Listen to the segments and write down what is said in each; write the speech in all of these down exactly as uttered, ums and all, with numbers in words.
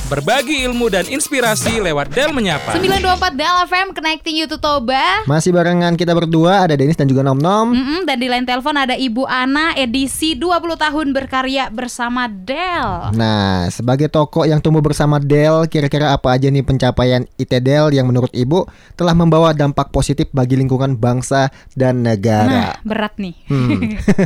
berbagi ilmu dan inspirasi lewat Del Menyapa. sembilan dua empat Del F M, Connecting You to Toba. Masih barengan kita berdua, ada Dennis dan juga Nom Nom. Mm-mm, dan di line telepon ada Ibu Ana, edisi dua puluh tahun berkarya bersama Del. Nah, sebagai tokoh yang tumbuh bersama Del, kira-kira apa aja nih pencapaian I T Del yang menurut Ibu telah membawa dampak positif bagi lingkungan bangsa dan negara? Nah, berat nih. Hmm.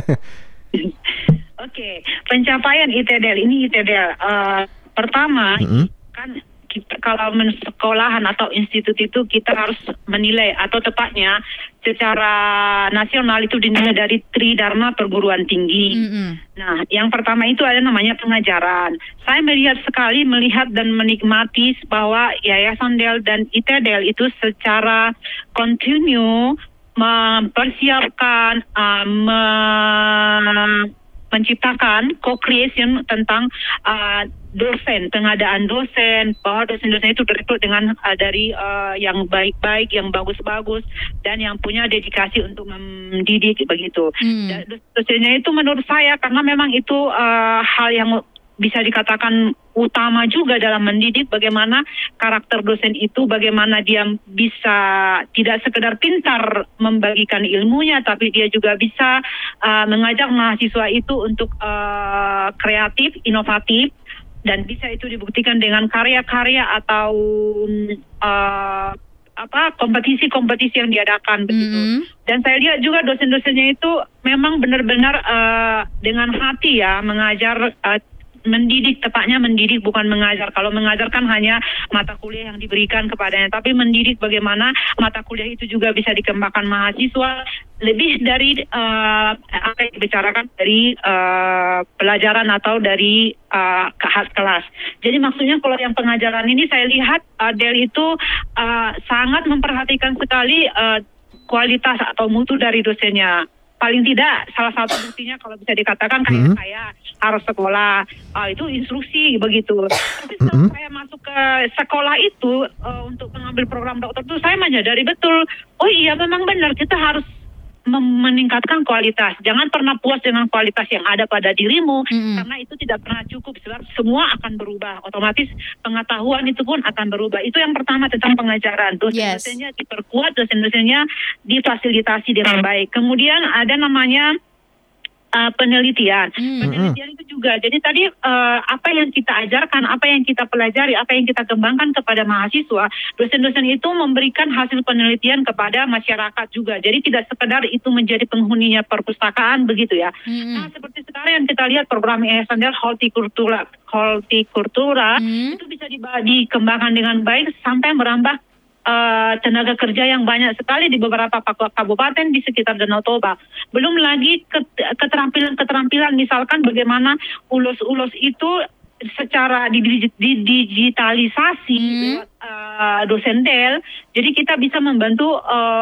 Oke, pencapaian I T Del ini I T Del uh, pertama Mm-hmm. kan kita, kalau men- sekolahan atau institut itu kita harus menilai atau tepatnya secara nasional itu dinilai dari Tridharma perguruan tinggi. Mm-mm. Nah, yang pertama itu ada namanya pengajaran. Saya melihat sekali melihat dan menikmati bahwa Yayasan Del dan I T Del itu secara kontinu mempersiapkan uh, me- menciptakan co-creation tentang uh, dosen, pengadaan dosen, bahwa dosen-dosen itu direkrut dengan uh, dari uh, yang baik-baik, yang bagus-bagus, dan yang punya dedikasi untuk mendidik begitu. Hmm. Dan dosennya itu menurut saya karena memang itu uh, hal yang bisa dikatakan utama juga dalam mendidik, bagaimana karakter dosen itu, bagaimana dia bisa tidak sekedar pintar membagikan ilmunya, tapi dia juga bisa uh, mengajak mahasiswa itu untuk uh, kreatif, inovatif, dan bisa itu dibuktikan dengan karya-karya atau uh, apa kompetisi-kompetisi yang diadakan begitu. Mm-hmm. Dan saya lihat juga dosen-dosennya itu memang benar-benar uh, dengan hati ya mengajar, uh, mendidik, tepatnya mendidik bukan mengajar. Kalau mengajar kan hanya mata kuliah yang diberikan kepadanya, tapi mendidik bagaimana mata kuliah itu juga bisa dikembangkan mahasiswa lebih dari uh, apa yang dibicarakan dari uh, pelajaran atau dari uh, khas kelas. Jadi maksudnya kalau yang pengajaran ini saya lihat uh, Del itu uh, sangat memperhatikan sekali uh, kualitas atau mutu dari dosennya. Paling tidak salah satu buktinya kalau bisa dikatakan kayak Mm-hmm. saya harus sekolah, uh, itu instruksi begitu. Tapi setelah Mm-hmm. saya masuk ke sekolah itu uh, untuk mengambil program dokter itu saya menyadari betul, oh iya memang benar kita harus mem- meningkatkan kualitas. Jangan pernah puas dengan kualitas yang ada pada dirimu, Mm-hmm. karena itu tidak pernah cukup sebab semua akan berubah. Otomatis pengetahuan itu pun akan berubah. Itu yang pertama tentang pengajaran. Dosen-dosennya diperkuat, dosen-dosennya difasilitasi dengan baik. Kemudian ada namanya Uh, penelitian. Hmm. Penelitian itu juga. Jadi tadi uh, apa yang kita ajarkan, apa yang kita pelajari, apa yang kita kembangkan kepada mahasiswa, dosen-dosen itu memberikan hasil penelitian kepada masyarakat juga. Jadi tidak sekedar itu menjadi penghuninya perpustakaan begitu ya. Hmm. Nah, seperti sekarang yang kita lihat program Yayasan Del Hortikultura, Hortikultura Hmm. itu bisa diba- dikembangkan dengan baik sampai merambah Uh, tenaga kerja yang banyak sekali di beberapa kabupaten di sekitar Danau Toba. Belum lagi ket- keterampilan-keterampilan misalkan bagaimana ulos-ulos itu secara didigitalisasi Hmm. lewat uh, dosen Del. Jadi kita bisa membantu uh,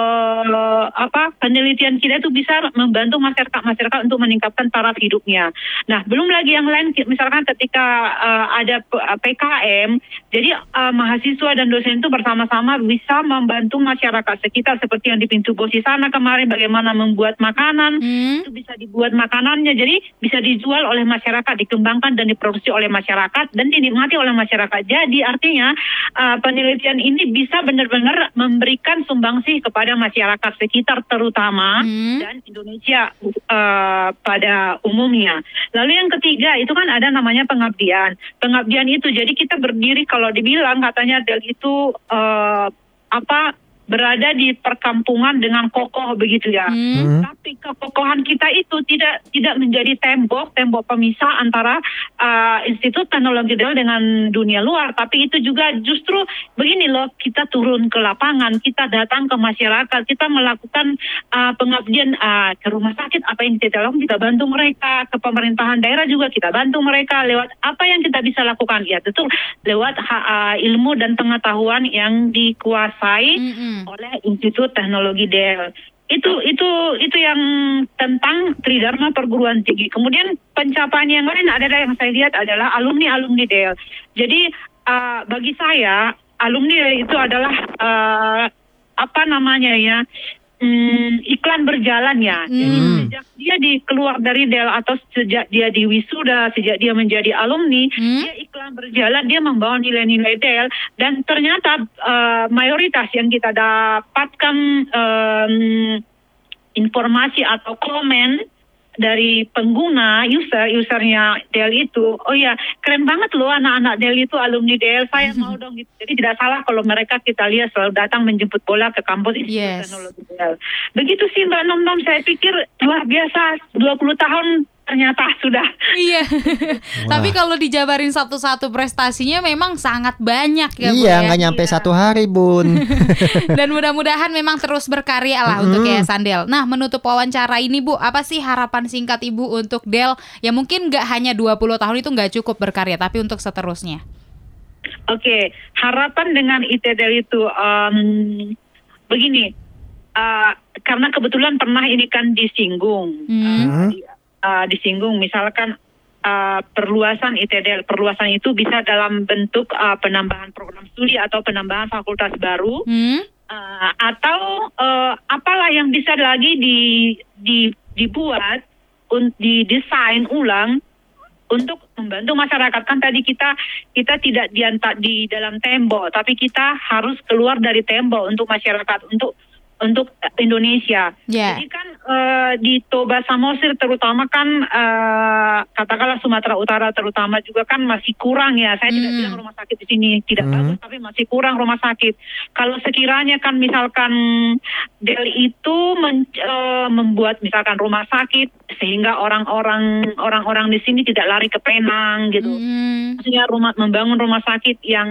pe- apa penelitian kita itu bisa membantu masyarakat-masyarakat untuk meningkatkan taraf hidupnya. Nah, belum lagi yang lain misalkan ketika uh, ada P K M, jadi uh, mahasiswa dan dosen itu bersama-sama bisa membantu masyarakat sekitar seperti yang di Pintu Bosi sana kemarin bagaimana membuat makanan, Hmm. itu bisa dibuat makanannya, jadi bisa dijual oleh masyarakat, dikembangkan dan diproduksi oleh masyarakat dan dinikmati oleh masyarakat. Jadi artinya uh, penelitian ini bisa benar-benar memberikan sumbangsih kepada masyarakat sekitar terutama Hmm. dan Indonesia uh, pada umumnya. Lalu yang ketiga itu kan ada namanya pengabdian. Pengabdian itu jadi kita berdiri kalau dibilang katanya Del itu uh, apa berada di perkampungan dengan kokoh begitu ya. Hmm. Tapi kekokohan kita itu tidak tidak menjadi tembok tembok pemisah antara uh, Institut Teknologi Del dengan dunia luar, tapi itu juga justru begini loh, kita turun ke lapangan, kita datang ke masyarakat, kita melakukan uh, pengabdian uh, ke rumah sakit, apa yang kita lakukan kita bantu mereka, ke pemerintahan daerah juga kita bantu mereka lewat apa yang kita bisa lakukan ya tentu lewat uh, ilmu dan pengetahuan yang dikuasai Hmm. oleh Institut Teknologi Del. Itu itu itu yang tentang Tridharma perguruan tinggi. Kemudian pencapaian yang lain adalah yang saya lihat adalah alumni-alumni Del. Jadi uh, bagi saya alumni itu adalah uh, apa namanya ya mm, iklan berjalan ya. Jadi Hmm. sejak dia di keluar dari Dell atau sejak dia di wisuda, sejak dia menjadi alumni, Hmm. dia iklan berjalan, dia membawa nilai-nilai Dell dan ternyata uh, mayoritas yang kita dapatkan um, informasi atau komen dari pengguna, user, usernya Dell itu, oh ya keren banget loh anak-anak Dell itu alumni Dell, saya mau dong gitu. Jadi tidak salah kalau mereka kita lihat selalu datang menjemput bola ke kampus Institut Yes. Teknologi Dell. Begitu sih Mbak Nom Nom, saya pikir luar biasa, dua puluh tahun ternyata sudah. Iya. Tapi kalau dijabarin satu-satu prestasinya memang sangat banyak ya, Bu, Iya, ya. nggak nyampe satu hari, Bun. Dan mudah-mudahan memang terus berkarya lah untuk Yayasan Dell. Nah, menutup wawancara ini Bu, apa sih harapan singkat Ibu untuk Dell? Ya mungkin nggak hanya dua puluh tahun itu nggak cukup berkarya, tapi untuk seterusnya. Oke, harapan dengan I T Dell itu um, begini, uh, karena kebetulan pernah ini kan disinggung. Hmm. Uh, Uh, disinggung misalkan uh, perluasan I T Dell, perluasan itu bisa dalam bentuk uh, penambahan program studi atau penambahan fakultas baru, Hmm. uh, atau uh, apalah yang bisa lagi di, di dibuat, un, didesain ulang untuk membantu masyarakat. Kan tadi kita kita tidak diantar di dalam tembok, tapi kita harus keluar dari tembok untuk masyarakat, untuk untuk Indonesia. Yeah. Jadi kan uh, di Toba Samosir terutama kan uh, katakanlah Sumatera Utara terutama juga kan masih kurang ya. Saya tidak Hmm. bilang rumah sakit di sini tidak Hmm. bagus, tapi masih kurang rumah sakit. Kalau sekiranya kan misalkan Dell itu men- uh, membuat misalkan rumah sakit sehingga orang-orang orang-orang di sini tidak lari ke Penang gitu. Hmm. Maksudnya rumah membangun rumah sakit yang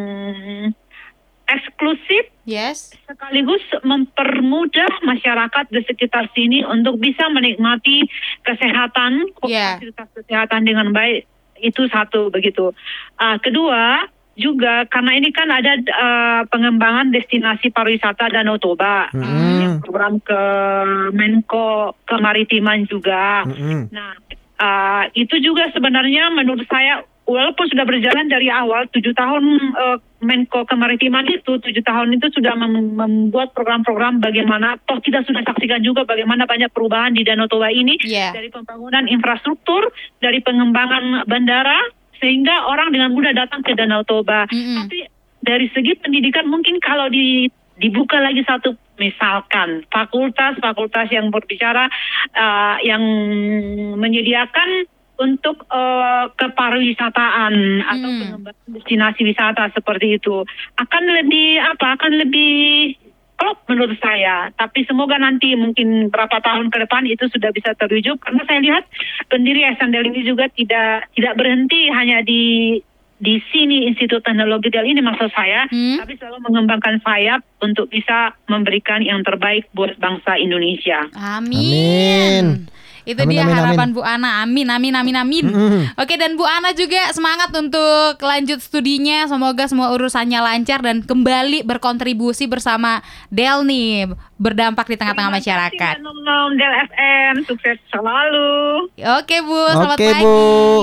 eksklusif Yes. sekaligus mempermudah masyarakat di sekitar sini untuk bisa menikmati kesehatan, Yeah. fasilitas kesehatan dengan baik. Itu satu begitu. Uh, kedua juga karena ini kan ada uh, pengembangan destinasi pariwisata Danau Toba, Mm-mm. yang program ke Menko Kemaritiman juga. Mm-mm. Nah, uh, itu juga sebenarnya menurut saya walaupun sudah berjalan dari awal tujuh tahun uh, Menko Kemaritiman itu tujuh tahun itu sudah mem- membuat program-program bagaimana toh kita sudah saksikan juga bagaimana banyak perubahan di Danau Toba ini Yeah. dari pembangunan infrastruktur, dari pengembangan bandara sehingga orang dengan mudah datang ke Danau Toba. Mm-mm. Tapi dari segi pendidikan mungkin kalau di dibuka lagi satu misalkan fakultas-fakultas yang berbicara uh, yang menyediakan untuk uh, kepariwisataan atau Hmm. pengembangan destinasi wisata seperti itu akan lebih apa akan lebih klop menurut saya. Tapi semoga nanti mungkin berapa tahun ke depan itu sudah bisa terwujud karena saya lihat pendiri Yayasan Dell ini juga tidak tidak berhenti hanya di di sini Institut Teknologi Dell ini maksud saya, Hmm. tapi selalu mengembangkan sayap untuk bisa memberikan yang terbaik buat bangsa Indonesia. Amin. Amin. Itu Amin, dia amin, harapan amin. Bu Ana. Amin, amin, amin, amin. Mm-mm. Oke, dan Bu Ana juga semangat untuk lanjut studinya. Semoga semua urusannya lancar dan kembali berkontribusi bersama Dell nih, berdampak di tengah-tengah Terima kasih, masyarakat. Nom Nom Dell F M, sukses selalu. Oke Bu, selamat Oke, pagi. Bu.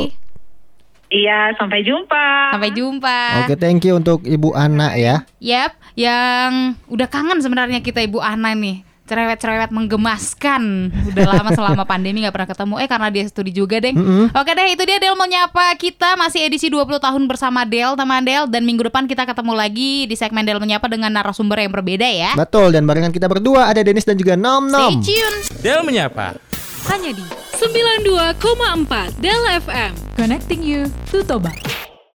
Iya, sampai jumpa. Sampai jumpa. Oke, thank you untuk Ibu Ana ya. Yap, yang udah kangen sebenarnya kita Ibu Ana nih. Cerewet-cerewet menggemaskan. Udah lama selama pandemi gak pernah ketemu. Eh karena dia studi juga deh. Mm-mm. Oke deh, itu dia Dell mau nyapa kita. Masih edisi dua puluh tahun bersama Dell, teman Dell. Dan minggu depan kita ketemu lagi di segmen Dell menyapa dengan narasumber yang berbeda ya. Betul, dan barengan kita berdua ada Dennis dan juga Nom Stay Nom. tune. Dell menyapa. Hanya di sembilan puluh dua koma empat Dell F M. Connecting you to Toba.